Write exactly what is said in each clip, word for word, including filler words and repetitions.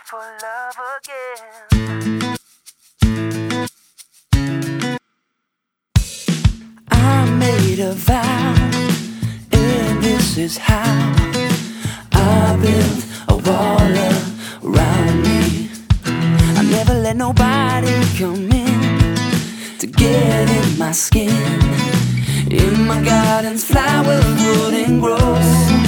for love again. I made a vow, and this is how I built a wall around me. I never let nobody come in to get in my skin. In my gardens, flowers wouldn't grow.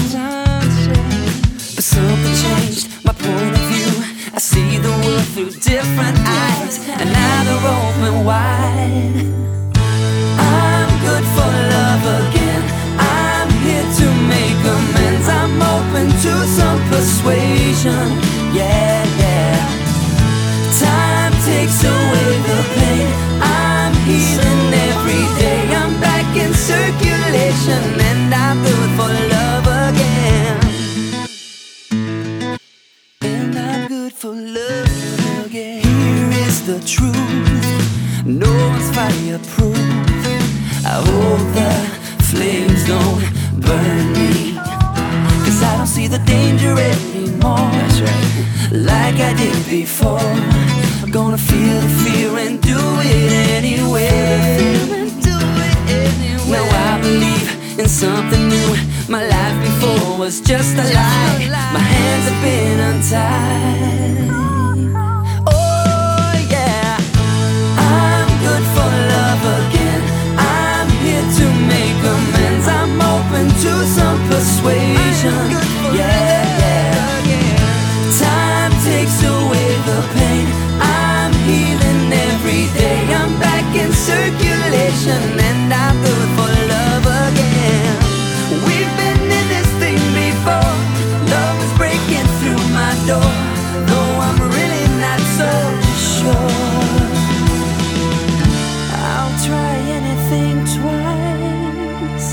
But something changed my point of view. I see the world through different eyes, and now they're open wide. I'm good for love again. I'm here to make amends. I'm open to some persuasion. Yeah, yeah. Time takes away the pain. I'm healing every day. I'm back in circulation, and I'm good for love again. And I'm good for love again. Here is the truth. No one's fireproof. I hope the flames don't burn me, 'cause I don't see the danger anymore. That's right. Like I did before. I'm gonna feel the fear and do it anyway. Now I believe in something new. My life before was just a lie. My hands have been untied. Oh yeah, I'm good for love again. I'm here to make amends. I'm open to some persuasion. Yeah, yeah. Time takes away the pain. I'm healing every day. I'm back in circulation, and I'm good for love again. We've been in this thing before. Love is breaking through my door, though I'm really not so sure. I'll try anything twice.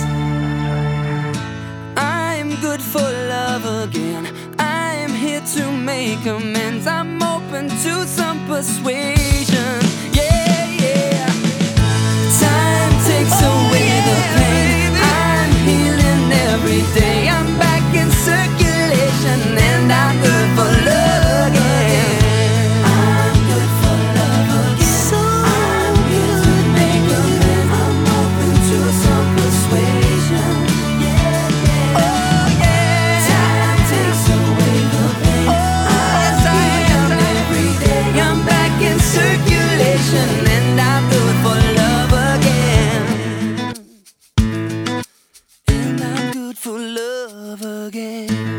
I'm good for love again. I'm here to make amends. I'm open to some persuasion. Yeah, yeah. Time takes away the pain. I'm healing every day. I'm back in circulation, and I'm good for love again. I'm good for love again. So I'm here to make amends. I'm open to some persuasion. Yeah, yeah. Oh yeah. Time takes away the pain. I'm healing every day. I'm back in circulation, and I'm good for love again. And I'm good for love again.